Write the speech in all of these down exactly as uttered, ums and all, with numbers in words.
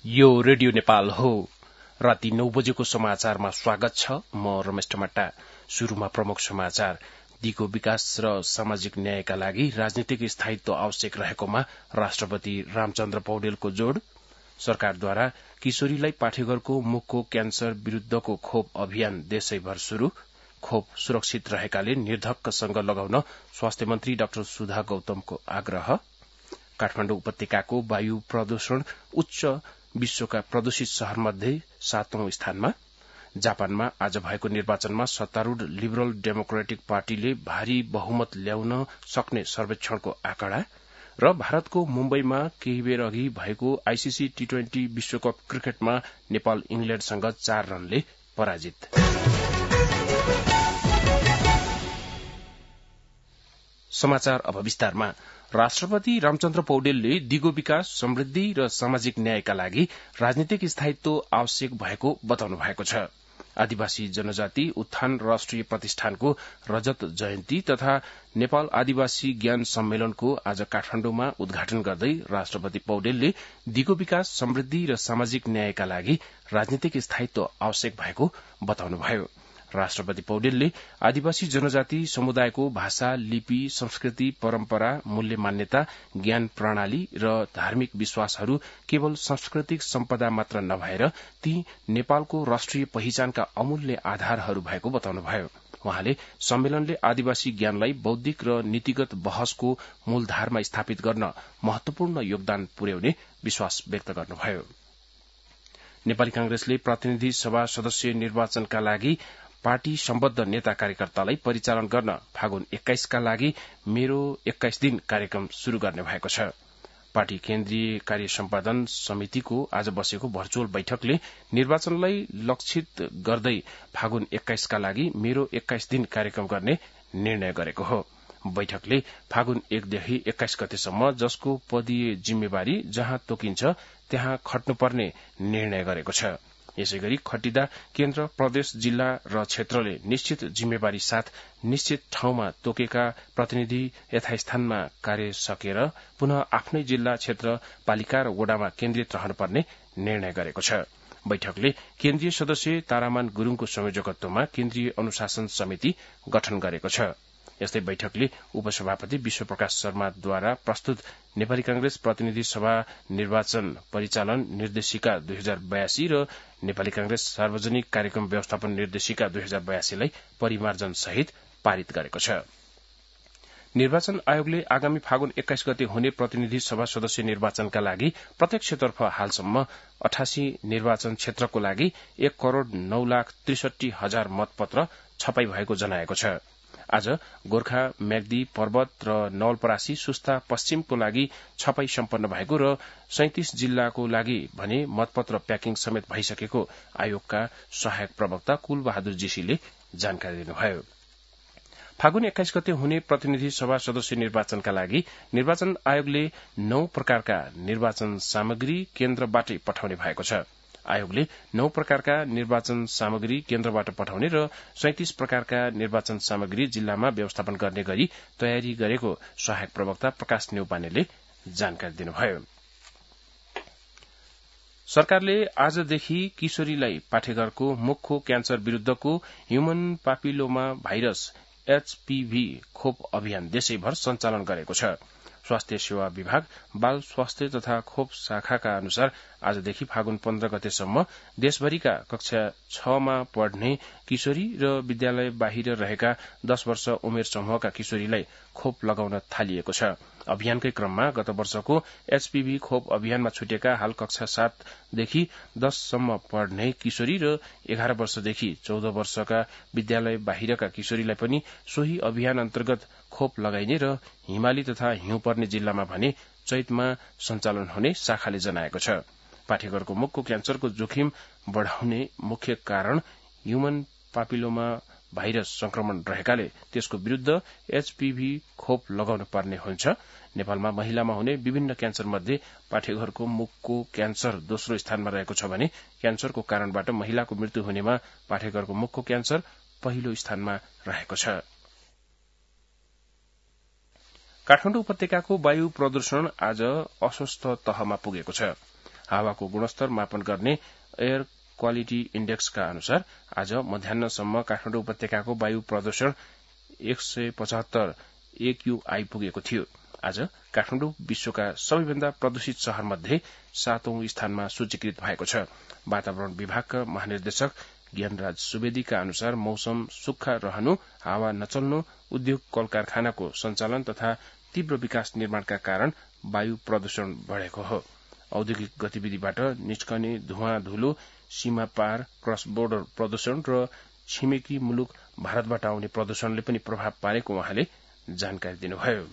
यो रेडियो नेपाल हो। राति नौ बजेको समाचारमा स्वागत छ। म रमेश टमाटा। शुरूमा प्रमुख समाचार। दिगो विकास र सामाजिक न्यायका लागि राजनीतिक स्थायित्व आवश्यक रहेकोमा राष्ट्रपति रामचन्द्र पौडेलको जोड़। सरकारद्वारा किशोरीलाई पाठेघरको मुखको क्यान्सर विरूद्धको खोप अभियान देशैभर शुरू। खोप सुरक्षित रहेकाले निर्धक्कसँग लगाउन स्वास्थ्य मन्त्री डाक्टर सुधा गौतमको आग्रह। काठमाडौँ उपत्यकाको वायु प्रदूषण उच्च विश्वका प्रदूषित शहरमध्ये सातौं स्थानमा। जापानमा आज भएको निर्वाचनमा सत्तारूढ़ लिबरल डेमोक्रेटिक पार्टीले भारी बहुमत ल्याउन सक्ने सर्वेक्षणको आँकडा। र भारतको मुम्बईमा केही बेर अघि भएको आईसीसी टी ट्वेन्टी विश्वकप क्रिकेटमा नेपाल इंग्ल्याण्डसँग चार रनले पराजित। समाचार अब विस्तारमा। राष्ट्रपति रामचन्द्र पौडेलले दिगो विकास, समृद्धि र सामाजिक न्यायका लागि राजनीतिक स्थायित्व आवश्यक भएको बताउनु भएको छ। आदिवासी जनजाति उत्थान राष्ट्रिय प्रतिष्ठानको रजत जयन्ती तथा नेपाल आदिवासी ज्ञान सम्मेलनको आज काठमाण्डुमा उद्घाटन गर्दै राष्ट्रपति पौडेलले दिगो विकास, समृद्धि र सामाजिक न्यायका लागि राजनीतिक स्थायित्व आवश्यक भएको बताउनुभयो। राष्ट्रपति पौडेलले आदिवासी जनजाति समुदायको भाषा, लिपि, संस्कृति, परम्परा, मूल्य मान्यता, ज्ञान प्रणाली र धार्मिक विश्वासहरू केवल सांस्कृतिक सम्पदा मात्र नभएर ती नेपालको राष्ट्रिय पहिचानका अमूल्य आधारहरू भएको बताउनुभयो। उहाँले सम्मेलनले आदिवासी ज्ञानलाई बौद्धिक र नीतिगत बहसको मूलधारमा स्थापित गर्न महत्वपूर्ण योगदान पुर्याउने विश्वास व्यक्त गर्नुभयो। नेपाली कांग्रेसले प्रतिनिधि सभा सदस्य निर्वाचनका लागि पार्टी सम्बद्ध नेता कार्यकर्तालाई परिचालन गर्न फागुन एक्काइसका लागि मेरो एक्काइस दिन कार्यक्रम शुरू गर्ने भएको छ। पार्टी केन्द्रीय कार्य सम्पादन समितिको आज बसेको भर्चुअल बैठकले निर्वाचनलाई लक्षित गर्दै फागुन एक्काइसका लागि मेरो एक्काइस दिन कार्यक्रम गर्ने निर्णय गरेको हो। बैठकले फागुन एकदेखि एक्काइस गतेसम्म जसको पदीय जिम्मेवारी जहाँ तोकिन्छ त्यहाँ खट्नुपर्ने निर्णय गरेको छ। यसै गरी खटिँदा केन्द्र, प्रदेश, जिल्ला र क्षेत्रले निश्चित जिम्मेवारी साथ निश्चित ठाउँमा तोकेका प्रतिनिधि यथास्थानमा कार्य सकेर पुनः आफ्नै जिल्ला, क्षेत्र, पालिका र वडामा केन्द्रित रहनुपर्ने निर्णय गरेको छ। बैठकले केन्द्रीय सदस्य तारामान गुरूङको संयोजकत्वमा केन्द्रीय अनुशासन समिति गठन गरेको छ। यस्तै बैठकले उपसभापति विश्वप्रकाश शर्माद्वारा प्रस्तुत नेपाली कांग्रेस प्रतिनिधि सभा निर्वाचन परिचालन निर्देशिका दुई हजार बयासी र नेपाली कांग्रेस सार्वजनिक कार्यक्रम व्यवस्थापन निर्देशिका दुई हजार बयासीलाई परिमार्जन सहित पारित गरेको छ। निर्वाचन आयोगले आगामी फागुन एक्काइस गते हुने प्रतिनिधि सभा सदस्य निर्वाचनका लागि प्रत्येक क्षेत्रतर्फ हालसम्म अठासी निर्वाचन क्षेत्रको लागि एक करोड़ नौ लाख त्रिसठी हजार मतपत्र छपाई भएको जनाएको छ। आज गोर्खा, म्याग्दी, पर्वत र नवलपरासी, सुस्ता पश्चिमको लागि छपाई सम्पन्न भएको र सैंतिस जिल्लाको लागि भने मतपत्र प्याकिङ समेत भइसकेको आयोगका सहायक प्रवक्ता कुल बहादुर जीसीले जानकारी दिनुभयो। फागुन एक्काइस गते हुने प्रतिनिधि सभा सदस्य निर्वाचनका लागि निर्वाचन आयोगले नौ प्रकारका निर्वाचन सामग्री केन्द्रबाटै पठाउने भएको छ। आयोगले नौ प्रकारका निर्वाचन सामग्री केन्द्रबाट पठाउने र सैंतिस प्रकारका निर्वाचन सामग्री जिल्लामा व्यवस्थापन गर्ने गरी तयारी गरेको सहायक प्रवक्ता प्रकाश न्यौपानेले जानकारी दिनुभयो। सरकारले आजदेखि किशोरीलाई पाठेघरको मुखको क्यान्सर विरूद्धको ह्युमन पापिलोमा भाइरस एचपीभी खोप अभियान देशैभर सञ्चालन गरेको छ। स्वास्थ्य सेवा विभाग बाल स्वास्थ्य तथा खोप शाखाका अनुसार आजदेखि फागुन पन्ध्र गतेसम्म देशभरिका कक्षा छमा पढ्ने किशोरी र विद्यालय बाहिर रहेका दश वर्ष उमेर समूहका किशोरीलाई खोप लगाउन थालिएको छ। अभियानकै क्रममा गत वर्षको एचपीभी खोप अभियानमा छुटेका हाल कक्षा सातदेखि दशसम्म पढ्ने किशोरी र एघार वर्षदेखि चौध वर्षका विद्यालय बाहिरका किशोरीलाई पनि सोही अभियान अन्तर्गत खोप लगाइने र हिमाली तथा हिउँ पर्ने जिल्लामा भने चैतमा सञ्चालन हुने शाखाले जनाएको छ। पाठेघरको मुखको क्यान्सरको जोखिम बढ़ाउने मुख्य कारण ह्युमन पापिलोमा भाइरस संक्रमण रहेकाले त्यसको विरूद्ध एचपीभी खोप लगाउन पर्ने हुन्छ। नेपालमा महिलामा हुने विभिन्न क्यान्सर मध्ये पाठेघरको मुखको क्यान्सर दोस्रो स्थानमा रहेको छ भने क्यान्सरको कारणबाट महिलाको मृत्यु हुनेमा पाठेघरको मुखको क्यान्सर पहिलो स्थानमा रहेको छ। काठमाडौँ उपत्यकाको वायु प्रदूषण आज अस्वस्थ तहमा पुगेको छ। हावाको गुणस्तर मापन गर्ने एयर क्वालिटी इण्डेक्सका अनुसार आज मध्याह्नसम्म काठमाडौँ उपत्यकाको वायु प्रदूषण एक सय पचहत्तर एक्यू आइपुगेको थियो। आज काठमाडौँ विश्वका सबैभन्दा प्रदूषित शहर मध्ये सातौं स्थानमा सूचीकृत भएको छ। वातावरण विभागका महानिर्देशक ज्ञानराज सुवेदीका अनुसार मौसम सुक्खा रहनु, हावा नचल्नु, उद्योग कल कारखानाको सञ्चालन तथा तीव्र विकास निर्माणका कारण वायु प्रदूषण बढ़ेको हो। औद्योगिक गतिविधिबाट निस्कने धुवाँ धुलो, सीमा पार क्रस बोर्डर प्रदूषण र छिमेकी मुलुक भारतबाट आउने प्रदूषणले पनि प्रभाव पारेको उहाँले जानकारी दिनुभयो।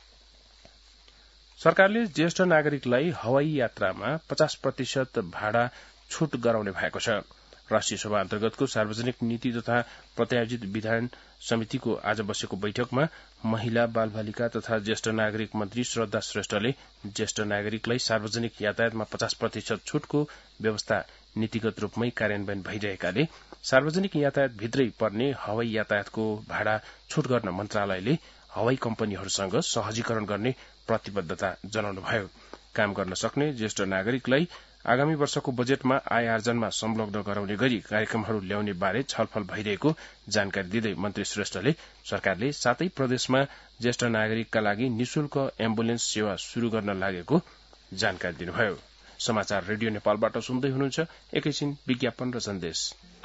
सरकारले ज्येष्ठ नागरिकलाई हवाई यात्रामा पचास प्रतिशत भाडा छूट गराउने भएको छ। राष्ट्रिय सभा अन्तर्गतको सार्वजनिक नीति तथा प्रत्यायोजित विधान समितिको आज बसेको बैठकमा महिला बाल बालिका तथा ज्येष्ठ नागरिक मन्त्री श्रद्धा श्रेष्ठले ज्येष्ठ नागरिकलाई सार्वजनिक यातायातमा पचास प्रतिशत छूटको व्यवस्था नीतिगत रूपमै कार्यान्वयन भइरहेकाले सार्वजनिक यातायात भित्रै पर्ने हवाई यातायातको भाडा छूट गर्न मन्त्रालयले हवाई कम्पनीहरूसँग सहजीकरण गर्ने प्रतिबद्धता जनाउनुभयो। काम गर्न सक्ने ज्येष्ठ नागरिकलाई आगामी वर्षको बजेटमा आय आर्जनमा संलग्न गराउने गरी कार्यक्रमहरू ल्याउने बारे छलफल भइरहेको जानकारी दिँदै मन्त्री श्रेष्ठले सरकारले सातै प्रदेशमा ज्येष्ठ नागरिकका लागि निशुल्क एम्बुलेन्स सेवा शुरू गर्न लागेको जानकारी दिनुभयो। समाचार रेडियो नेपालबाट सुन्दै हुनुहुन्छ। एकैछिन विज्ञापन र सन्देश।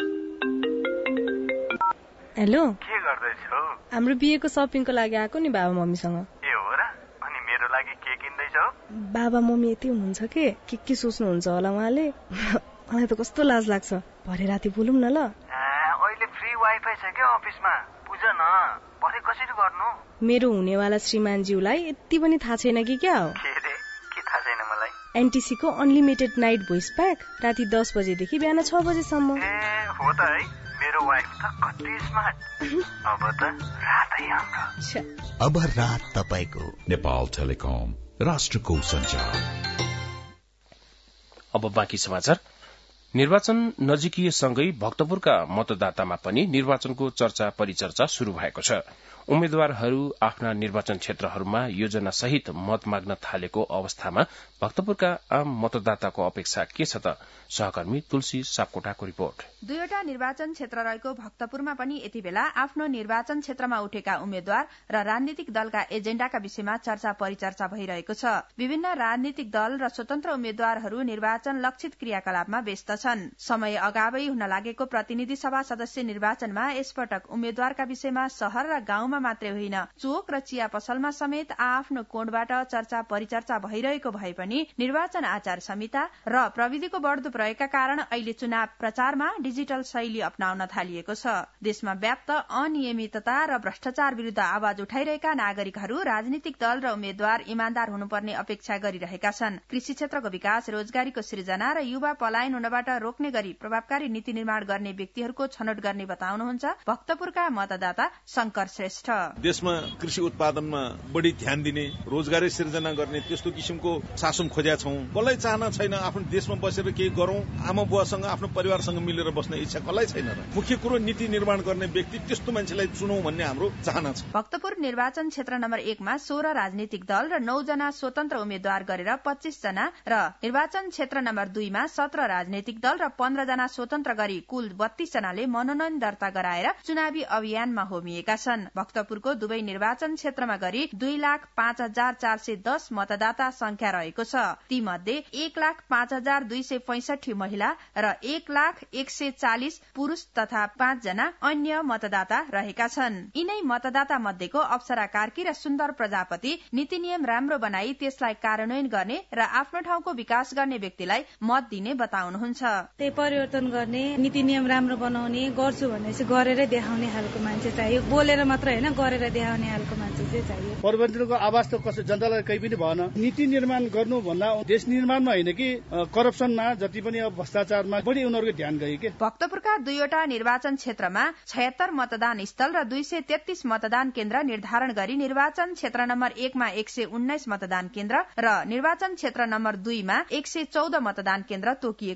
हेलो, के गर्दैछौ? हाम्रो बिहेको सपिङको लागि आएको नि बाबा मम्मीसँग। ए हो र? अनि मेरो लागि के किन्दैछौ? बाबा मम्मी यति हुनुहुन्छ के के के सोच्नुहुन्छ होला उहाँले। मलाई त कस्तो लाज लाग्छ। भरे राति बोलौँ न ल। अहिले फ्री वाइफाई छ के अफिसमा? बुझ न, भरे कसरी गर्नु? मेरो हुनेवाला श्रीमानज्यूलाई यति पनि थाहा छैन कि क्या हो? के रे? के थाहा छैन मलाई? एनटीसी को अनलिमिटेड नाइट भोइस प्याक राति दस बजेदेखि बिहान छ बजेसम्म। ए हो त है, मेरो वाइफ त कति स्मार्ट। अब त रातै हाम्रो। अब रात तपाईको। नेपाल टेलिकम, राष्ट्रको सञ्चार। अब बाँकी समाचार। निर्वाचन नजिकिएसँगै भक्तपुरका मतदातामा पनि निर्वाचनको चर्चा परिचर्चा शुरू भएको छ। उम्मेद्वारहरू आफ्ना निर्वाचन क्षेत्रहरूमा योजना सहित मत माग्न थालेको अवस्थामा भक्तपुरका आम मतदाताको अपेक्षा के छ त? सहकर्मी तुलसी सापकोटाको रिपोर्ट। दुईवटा निर्वाचन क्षेत्र रहेको भक्तपुरमा पनि यति बेला आफ्नो निर्वाचन क्षेत्रमा उठेका उम्मेद्वार र राजनीतिक दलका एजेण्डाका विषयमा चर्चा परिचर्चा भइरहेको छ। विभिन्न राजनीतिक दल र स्वतन्त्र उम्मेद्वारहरू निर्वाचन लक्षित क्रियाकलापमा व्यस्त छन्। समय अगावै हुन लागेको प्रतिनिधि सभा सदस्य निर्वाचनमा यसपटक उम्मेद्वारका विषयमा शहर र गाउँमा मात्रै होइन, चोक र चिया पसलमा समेत आफ्नो कोणबाट चर्चा परिचर्चा भइरहेको भए पनि निर्वाचन आचार संहिता र प्रविधिको बढ़दो प्रयोगका कारण अहिले चुनाव प्रचारमा डिजिटल शैली अपनाउन थालिएको छ। देशमा व्याप्त अनियमितता र भ्रष्टाचार विरूद्ध आवाज उठाइरहेका नागरिकहरू राजनीतिक दल र उम्मेद्वार इमान्दार हुनुपर्ने अपेक्षा गरिरहेका छन्। कृषि क्षेत्रको विकास, रोजगारीको सृजना र युवा पलायन हुनबाट रोक्ने गरी प्रभावकारी नीति निर्माण गर्ने व्यक्तिहरूको छनौट गर्ने बताउनुहुन्छ भक्तपुरका मतदाता शंकर श्रेष्ठ। देशमा कृषि उत्पादनमा बढ़ी ध्यान दिने, रोजगारी सृजना गर्ने त्यस्तो किसिमको शासन खोजेका छौं। कसलाई चाहना छैन आफ्नो देशमा बसेर केही गरौं, आमा बुवासँग आफ्नो परिवारसँग मिलेर बस्ने इच्छा कसलाई छैन र? मुख्य कुरो नीति निर्माण गर्ने व्यक्ति त्यस्तो मान्छेलाई चुनौं भन्ने हाम्रो चाहना छ। भक्तपुर निर्वाचन क्षेत्र नम्बर एकमा सोह्र राजनीतिक दल र नौ जना स्वतन्त्र उम्मेद्वार गरेर पच्चीस जना र निर्वाचन क्षेत्र नम्बर दुईमा सत्र राजनीतिक दल र पन्ध्र जना स्वतन्त्र गरी कुल बत्तीस जनाले मनोनयन दर्ता गराएर चुनावी अभियानमा होमिएका छन्। भक्तपुरको दुवै निर्वाचन क्षेत्रमा गरी दुई लाख पाँच हजार चार सय दस मतदाता संख्या रहेको छ। ती मध्ये एक लाख पाँच हजार दुई सय पैंसठी महिला र एक लाख एक सय चालिस पुरूष तथा पाँच जना अन्य मतदाता रहेका छन्। यिनै मतदाता मध्येको अप्सरा कार्की र सुन्दर प्रजापति नीति नियम राम्रो बनाई त्यसलाई कार्यान्वयन गर्ने र आफ्नो ठाउँको विकास गर्ने व्यक्तिलाई मत दिने बताउनुहुन्छ। त्यही परिवर्तन गर्ने, नीति नियम राम्रो बनाउने, गर्छु भनेपछि गरेरै देखाउने खालको मान्छे चाहियो। बोलेर मात्र होइन, गरेर देखाउने खालको मान्छे चाहिँ चाहियो। परिवर्तनको आवाज त कसै जनतालाई केही पनि भएन। नीति निर्माण गर्नु भन्दा देश निर्माणमा होइन कि करप्सनमा, जति पनि अब भ्रष्टाचारमा बढी उनीहरूको ध्यान गयो के। भक्तपुरका दुईवटा निर्वाचन क्षेत्रमा छयत्तर मतदान स्थल र दुई सय तेत्तीस मतदान केन्द्र निर्धारण गरी निर्वाचन क्षेत्र नम्बर एकमा एक सय उन्नाइस मतदान केन्द्र र निर्वाचन क्षेत्र नम्बर दुईमा एक सय चौध मतदान केन्द्र तोकिएको छ।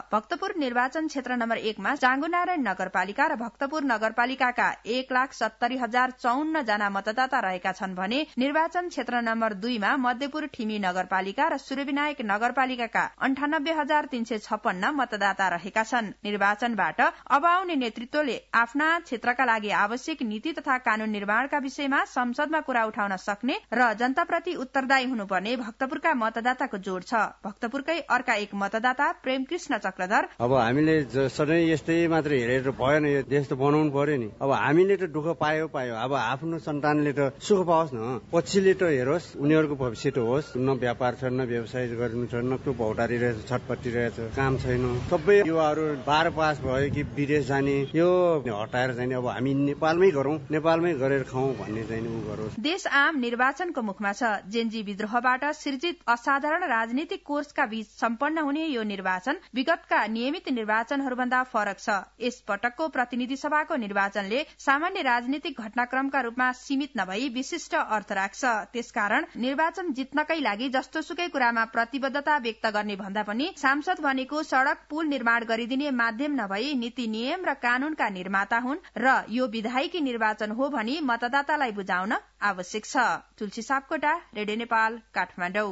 भक्तपुर निर्वाचन क्षेत्र नम्बर एकमा चाँगुनारायण नगरपालिका र भक्तपुर नगरपालिकाका एक लाख सत्तरी हजार चौन्न जना मतदाता रहेका छन् भने निर्वाचन क्षेत्र नम्बर दुईमा मध्यपुर ठिमी नगरपालिका र सूर्यविनायक नगरपालिकाका अन्ठानब्बे हजार तीन सय छप्पन्न मतदाता रहेका छन्। निर्वाचनबाट अब आउने नेतृत्वले आफ्ना क्षेत्रका लागि आवश्यक नीति तथा कानून निर्माणका विषयमा संसदमा कुरा उठाउन सक्ने र जनताप्रति उत्तरदायी हुनुपर्ने भक्तपुरका मतदाताको जोड छ। भक्तपुरकै अर्का एक मतदाता प्रेम कृष्ण चक्रधर, अब हामीले सधैँ यस्तै मात्र हेरेर भएन, यो देश त बनाउनु पर्यो नि। अब हामीले त दुःख पायो पायो अब आफ्नो सन्तानले त सुख पाओस् न, पछिले त हेरोस् उनीहरूको भविष्य त होस्। न व्यापार छ न व्यवसाय गर्नु छ, न को भौटारी रहेछ छटपट्टि रहेछ, काम छैन। सबै युवाहरू बाह्र पास भयो कि विदेश जाने, यो हटाएर जाने। अब हामी नेपालमै गरौँ, नेपालमै गरेर खाउँ भन्ने चाहिँ उ गरोस्। देश आम निर्वाचनको मुखमा छ। जेन्जी विद्रोहबाट सिर्जित असाधारण राजनीतिक कोर्सका बीच सम्पन्न हुने यो निर्वाचन विगतका नियमित निर्वाचनहरूभन्दा फरक छ। यस पटकको प्रतिनिधि सभाको निर्वाचनले सामान्य राजनीतिक घटनाक्रमका रूपमा सीमित नभई विशिष्ट अर्थ राख्छ। त्यसकारण निर्वाचन जित्नकै लागि जस्तोसुकै कुरामा प्रतिबद्धता व्यक्त गर्ने भन्दा पनि सांसद भनेको सड़क पुल निर्माण गरिदिने माध्यम नभई नीति नियम र कानूनका निर्माता हुन् र यो विधायकी निर्वाचन हो भनी मतदातालाई बुझाउन आवश्यक छ। तुलसी सापकोटा, रेडियो नेपाल, काठमाडौँ।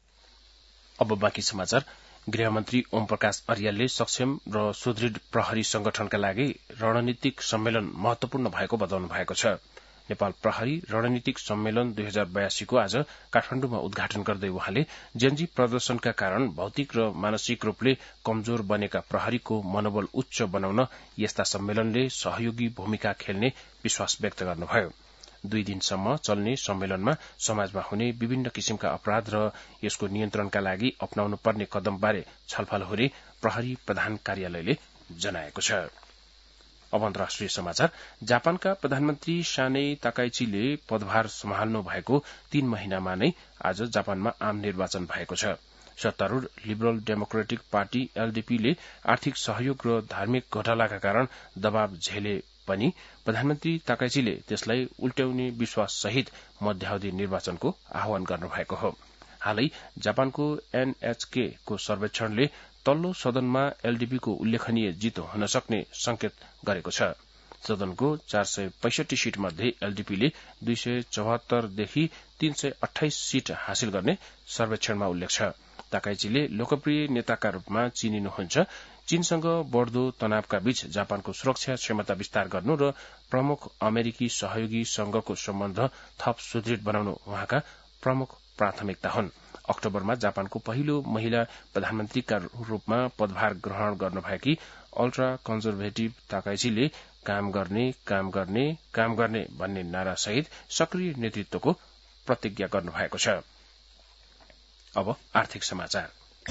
अब बाँकी समाचार। गृहमन्त्री ओम प्रकाश अर्यालले सक्षम र सुदृढ प्रहरी संगठनका लागि रणनीतिक सम्मेलन महत्वपूर्ण भएको बताउनु भएको छ। नेपाल प्रहरी रणनीतिक सम्मेलन दुई हजार बयासीको आज काठमाडौँमा उद्घाटन गर्दै उहाँले जेन्जी प्रदर्शनका कारण भौतिक र मानसिक रूपले कमजोर बनेका प्रहरीको मनोबल उच्च बनाउन यस्ता सम्मेलनले सहयोगी भूमिका खेल्ने विश्वास व्यक्त गर्नुभयो। दुई दिनसम्म चल्ने सम्मेलनमा समाजमा हुने विभिन्न किसिमका अपराध र यसको नियन्त्रणका लागि अपनाउनु पर्ने कदमबारे छलफल हुने प्रहरी प्रधान कार्यालयले जनाएको छ। अब अन्तर्राष्ट्रिय समाचार। जापानका प्रधानमन्त्री सानै ताकाइचीले पदभार सम्हाल्नु भएको तीन महिनामा नै आज जापानमा आम निर्वाचन भएको छ। सत्तारूढ़ लिबरल डेमोक्रेटिक पार्टी एलडीपीले आर्थिक सहयोग र धार्मिक घोटालाका कारण दबाव झेले पनि प्रधानमन्त्री ताकाइचीले त्यसलाई उल्ट्याउने विश्वास सहित मध्यावधि निर्वाचनको आह्वान गर्नुभएको हो। हालै जापानको एनएचके को सर्वेक्षणले तल्लो सदनमा एलडीपीको उल्लेखनीय जित हुन सक्ने संकेत गरेको छ। सदनको चार सय पैंसठी सीट मध्ये एलडीपीले दुई सय चौहत्तरदेखि तीन सय अठाइस सीट हासिल गर्ने सर्वेक्षणमा उल्लेख छ। ताकाइचीले लोकप्रिय नेताका रूपमा चिनिनुहुन्छ। चीनसँग बढ़दो तनावका बीच जापानको सुरक्षा क्षमता विस्तार गर्नु र प्रमुख अमेरिकी सहयोगी संघको सम्बन्ध थप सुदृढ़ बनाउनु उहाँका प्रमुख प्राथमिकता हुन्। अक्टोबरमा जापानको पहिलो महिला प्रधानमन्त्रीका रूपमा पदभार ग्रहण गर्नुभएकी अल्ट्रा कन्जर्भेटिभ ताकाइचीले काम गर्ने काम गर्ने काम गर्ने भन्ने नारा सहित सक्रिय नेतृत्वको प्रतिज्ञा गर्नुभएको छ। अब आर्थिक समाचार।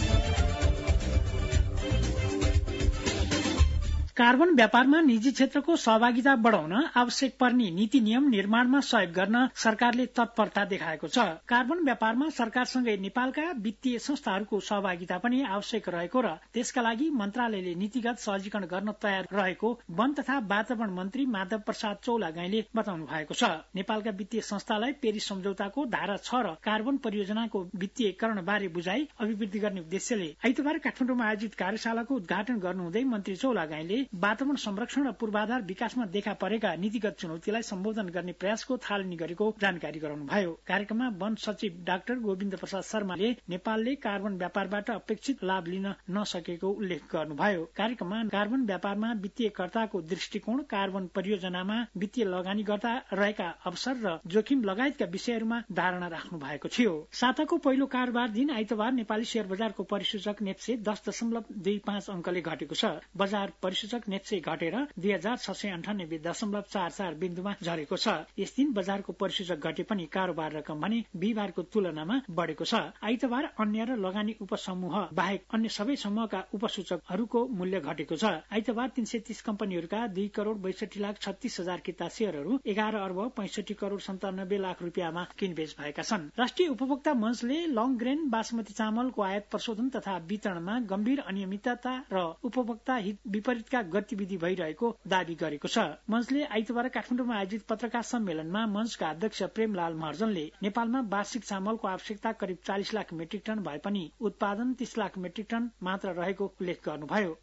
कार्बन व्यापारमा निजी क्षेत्रको सहभागिता बढ़ाउन आवश्यक पर्ने नीति नियम निर्माणमा सहयोग गर्न सरकारले तत्परता देखाएको छ। कार्बन व्यापारमा सरकारसँगै नेपालका वित्तीय संस्थाहरूको सहभागिता पनि आवश्यक रहेको र त्यसका लागि मन्त्रालयले नीतिगत सहजीकरण गर्न तयार रहेको वन तथा वातावरण मन्त्री माधव प्रसाद चौलागाईले बताउनु भएको छ। नेपालका वित्तीय संस्थालाई पेरिस सम्झौताको धारा छ र कार्बन परियोजनाको वित्तीयकरण बारे बुझाइ अभिवृद्धि गर्ने उद्देश्यले आइतबार काठमाडौँमा आयोजित कार्यशालाको उद्घाटन गर्नुहुँदै मन्त्री चौलागाईले वातावरण संरक्षण र पूर्वाधार विकासमा देखा परेका नीतिगत चुनौतीलाई सम्बोधन गर्ने प्रयासको थालनी गरेको जानकारी गराउनुभयो। कार्यक्रममा वन सचिव डाक्टर गोविन्द प्रसाद शर्माले नेपालले कार्बन व्यापारबाट अपेक्षित लाभ लिन नसकेको उल्लेख गर्नुभयो। कार्यक्रममा कार्बन व्यापारमा वित्तीयकर्ताको दृष्टिकोण, कार्बन परियोजनामा वित्तीय लगानी गर्दा रहेका अवसर र जोखिम लगायतका विषयहरूमा धारणा राख्नु भएको थियो। साताको पहिलो कारोबार दिन आइतबार नेपाली शेयर बजारको परिसूचक नेप्से दस दशमलव दुई पाँच अंकले घटेको छ। बजार परिसूचक नेप्से घटेर दुई हजार छ सय अन्ठानब्बे दशमलव चार चार बिन्दुमा झरेको छ। यस दिन बजारको परिसूचक घटे पनि कारोबार रकम भने बिहिबारको तुलनामा बढ़ेको छ। आइतबार अन्य र लगानी उपसमूह बाहेक अन्य सबै समूहका उपसूचकहरूको मूल्य घटेको छ। आइतबार तीन सय तीस कम्पनीहरूका दुई करोड़ बैसठी लाख छत्तीस हजार किता शेयरहरू एघार अर्ब पैंसठी करोड़ सन्तानब्बे लाख रुपियाँमा किनबेच भएका छन्। राष्ट्रिय उपभोक्ता मंचले लङ ग्रेन बासमती चामलको आयात प्रशोधन तथा वितरणमा गम्भीर अनियमितता र उपभोक्ता हित विपरीतका गतिविधि भइरहेको दावी गरेको छ। मञ्चले आइतबार काठमाडौँमा आयोजित पत्रकार सम्मेलनमा मञ्चका अध्यक्ष प्रेमलाल महर्जनले नेपालमा वार्षिक चामलको आवश्यकता करिब चालिस लाख मेट्रिक टन भए पनि उत्पादन तीस लाख मेट्रिक टन मात्र रहेको उल्लेख गर्नुभयो।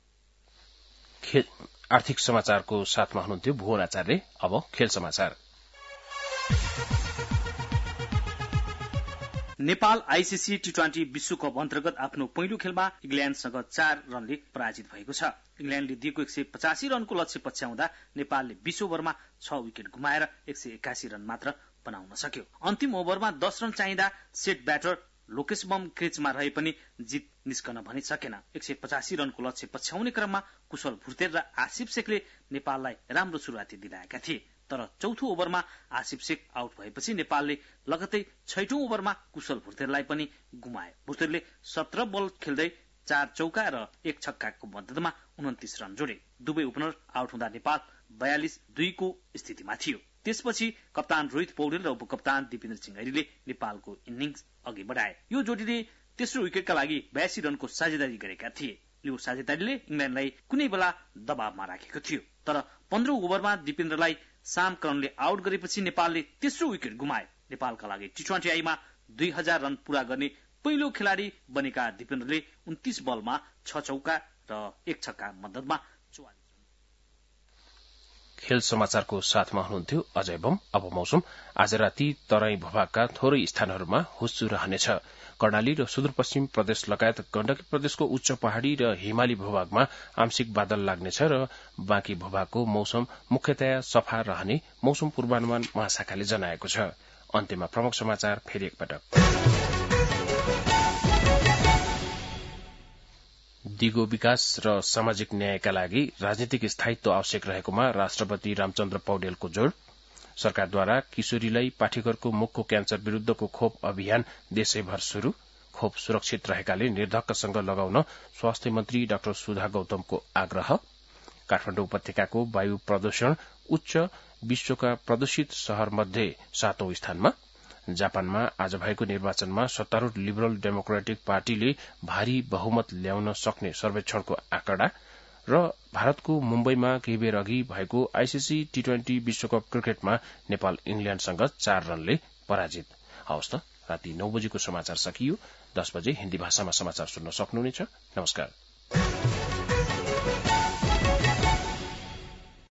आर्थिक समाचारको साथमा हुनुहुन्थ्यो भुवन आचार्य। अब खेल समाचार। नेपाल आईसीसी टी ट्वेन्टी विश्वकप अन्तर्गत आफ्नो पहिलो खेलमा इंग्ल्याण्डसँग चार रनले पराजित भएको छ। इंग्ल्याण्डले दिएको एक सय पचासी रनको लक्ष्य पछ्याउँदा नेपालले बीस ओभरमा छ विकेट गुमाएर एक सय एकासी रन मात्र बनाउन सक्यो। अन्तिम ओभरमा दस रन चाहिँदा सेट ब्याटर लोकेशबम क्रिचमा रहे पनि जित निस्कन भनि सकेन। एक सय पचासी रनको लक्ष्य पछ्याउने क्रममा कुशल भुर्तेर र आसिफ शेखले नेपाललाई राम्रो सुरुवाती दिलाएका थिए, तर चौथो ओभरमा आसिफ शेख आउट भएपछि नेपालले लगतै छैटौं ओभरमा कुशल भुर्तेरलाई पनि गुमाए। भुर्तेरले सत्र बल खेल्दै चार चौका र एक छक्काको मद्दतमा उन्तिस रन जोडे। दुवै ओपनर आउट हुँदा नेपाल बयालिस दुईको स्थितिमा थियो। त्यसपछि कप्तान रोहित पौडेल र उपकप्तान दिपेन्द्र सिंहले नेपालको इनिङ्स अघि बढाए। यो जोडीले तेस्रो विकेटका लागि बयासी रनको साझेदारी गरेका थिए। यो साझेदारीले इंग्ल्याण्डलाई कुनै बेला दबावमा राखेको थियो, तर पन्ध्र ओभरमा दिपेन्द्रलाई साम करनले आउट गरेपछि नेपालले तेस्रो विकेट गुमाए। नेपालका लागि टी ट्वेन्टी आईमा दुई हजार रन पूरा गर्ने पहिलो खेलाडी बनेका दिपेन्द्रले उन्तिस बलमा छ चौका र एक छक्का मद्दतमा चौवालिस। खेल समाचारको साथमा हुनुहुन्थ्यो अजय बम। अब मौसम। आज राति तराई भूभागका थोरै स्थानहरूमा हुस्सु रहनेछ। कर्णाली र सुदूरपश्चिम प्रदेश लगायत गण्डकी प्रदेशको उच्च पहाड़ी र हिमाली भूभागमा आंशिक बादल लाग्नेछ र बाँकी भूभागको मौसम मुख्यतया सफा रहने मौसम पूर्वानुमान महाशाखाले जनाएको छ। अन्त्यमा प्रमुख समाचार फेरि एकपटक। दिगो विकास र सामाजिक न्यायका लागि राजनीतिक स्थायित्व आवश्यक रहेकोमा राष्ट्रपति रामचन्द्र पौडेलको जोड़। सरकारद्वारा किशोरीलाई पाठेघरको मुखको क्यान्सर विरूद्धको खोप अभियान देशैभर शुरू। खोप सुरक्षित रहेकाले निर्धक्कसँग लगाउन स्वास्थ्य मन्त्री डाक्टर सुधा गौतमको आग्रह। काठमाडौँ उपत्यकाको वायु प्रदूषण उच्च विश्वका प्रदूषित शहर मध्ये सातौं स्थानमा। जापानमा आज भएको निर्वाचनमा सत्तारूढ़ लिबरल डेमोक्रेटिक पार्टीले भारी बहुमत ल्याउन सक्ने सर्वेक्षणको आँकडा र भारतको मुम्बईमा केही बेर अघि भएको आईसीसी टी ट्वेन्टी विश्वकप क्रिकेटमा नेपाल इंग्ल्याण्डसँग चार रनले पराजित। हवस् त, राति नौ बजेको समाचार सकियो। दस बजे हिन्दी भाषामा समाचार सुन्न सक्नुहुनेछ। नमस्कार।